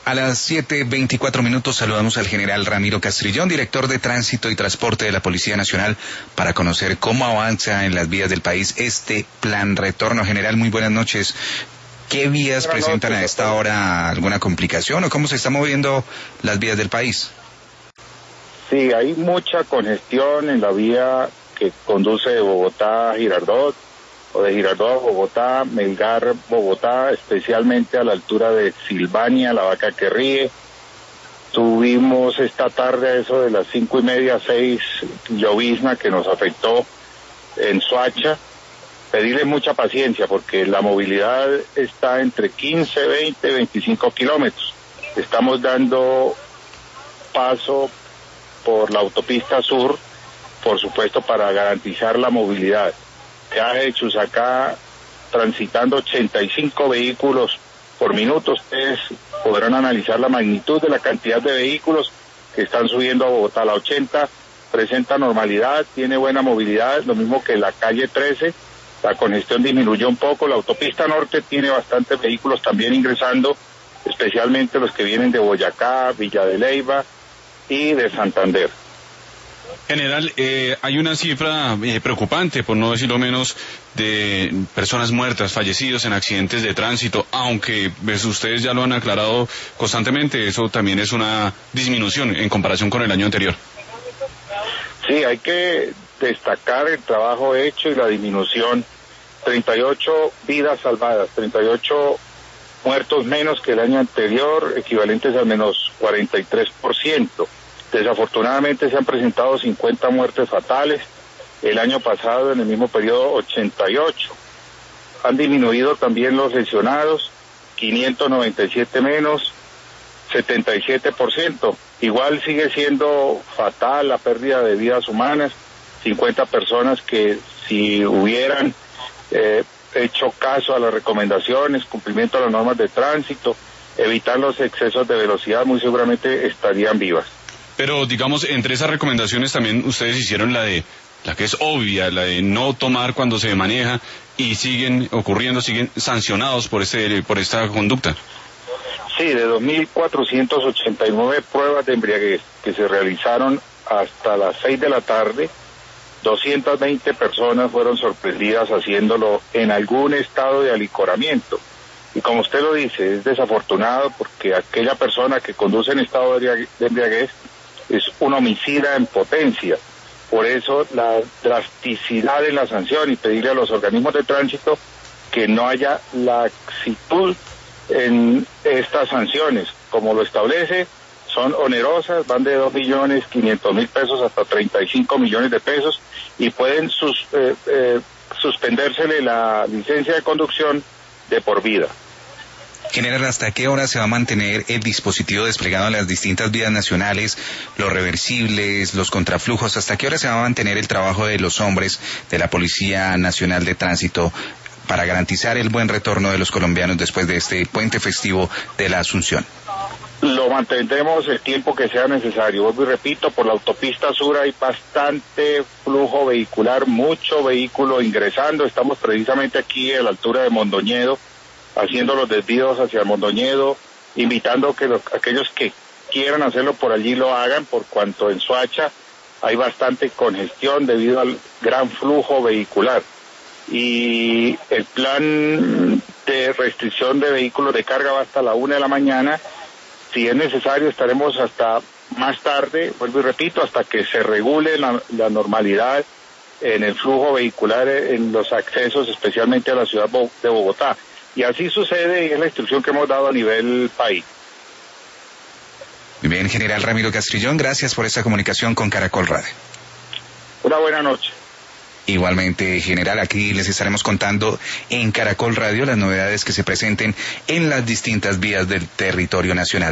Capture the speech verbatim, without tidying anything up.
A las siete veinticuatro minutos saludamos al general Ramiro Castrillón, director de Tránsito y Transporte de la Policía Nacional, para conocer cómo avanza en las vías del país este plan retorno. General, muy buenas noches. ¿Qué vías buenas presentan noches, a esta doctor. hora alguna complicación o cómo se están moviendo las vías del país? Sí, hay mucha congestión en la vía que conduce de Bogotá a Girardot, o de Girardot a Bogotá, Melgar, Bogotá, especialmente a la altura de Silvania, La Vaca que Ríe. Tuvimos esta tarde a eso de las cinco y media, seis, llovizna que nos afectó en Soacha. Pedirle mucha paciencia porque la movilidad está entre quince, veinte, veinticinco kilómetros. Estamos dando paso por la autopista sur, por supuesto, para garantizar la movilidad. Peaje de Chusacá transitando ochenta y cinco vehículos por minuto. Ustedes podrán analizar la magnitud de la cantidad de vehículos que están subiendo a Bogotá. La ochenta presenta normalidad, tiene buena movilidad, lo mismo que la calle trece. La congestión disminuyó un poco. La autopista norte tiene bastantes vehículos también ingresando, especialmente los que vienen de Boyacá, Villa de Leyva y de Santander. General, eh, hay una cifra eh, preocupante, por no decirlo menos, de personas muertas, fallecidos en accidentes de tránsito, aunque pues, ustedes ya lo han aclarado constantemente, eso también es una disminución en comparación con el año anterior. Sí, hay que destacar el trabajo hecho y la disminución. treinta y ocho vidas salvadas, treinta y ocho muertos menos que el año anterior, equivalentes al menos cuarenta y tres por ciento. Desafortunadamente se han presentado cincuenta muertes fatales, el año pasado en el mismo periodo ochenta y ocho. Han disminuido también los lesionados, quinientos noventa y siete menos, setenta y siete por ciento. Igual sigue siendo fatal la pérdida de vidas humanas, cincuenta personas que si hubieran eh, hecho caso a las recomendaciones, cumplimiento de las normas de tránsito, evitar los excesos de velocidad, muy seguramente estarían vivas. Pero, digamos, entre esas recomendaciones también ustedes hicieron la de, la que es obvia, la de no tomar cuando se maneja, y siguen ocurriendo, siguen sancionados por este, por esta conducta. Sí, de dos mil cuatrocientas ochenta y nueve pruebas de embriaguez que se realizaron hasta las seis de la tarde, doscientas veinte personas fueron sorprendidas haciéndolo en algún estado de alicoramiento. Y como usted lo dice, es desafortunado porque aquella persona que conduce en estado de embriaguez es un homicida en potencia. Por eso la drasticidad de la sanción y pedirle a los organismos de tránsito que no haya laxitud en estas sanciones. Como lo establece, son onerosas, van de dos millones quinientos mil pesos hasta treinta y cinco millones de pesos y pueden sus, eh, eh, suspendérsele la licencia de conducción de por vida. General, ¿hasta qué hora se va a mantener el dispositivo desplegado en las distintas vías nacionales, los reversibles, los contraflujos? ¿Hasta qué hora se va a mantener el trabajo de los hombres de la Policía Nacional de Tránsito para garantizar el buen retorno de los colombianos después de este puente festivo de la Asunción? Lo mantendremos el tiempo que sea necesario. Vuelvo y repito, por la autopista sur hay bastante flujo vehicular, mucho vehículo ingresando. Estamos precisamente aquí a la altura de Mondoñedo, haciendo los desvíos hacia Mondoñedo, invitando a que los, aquellos que quieran hacerlo por allí lo hagan, por cuanto en Soacha hay bastante congestión debido al gran flujo vehicular. Y el plan de restricción de vehículos de carga va hasta la una de la mañana. Si es necesario, estaremos hasta más tarde, vuelvo y repito, hasta que se regule la, la normalidad en el flujo vehicular, en los accesos, especialmente a la ciudad de Bogotá. Y así sucede y es la instrucción que hemos dado a nivel país. Muy bien, general Ramiro Castrillón, gracias por esta comunicación con Caracol Radio. Una buena noche. Igualmente, general, aquí les estaremos contando en Caracol Radio las novedades que se presenten en las distintas vías del territorio nacional.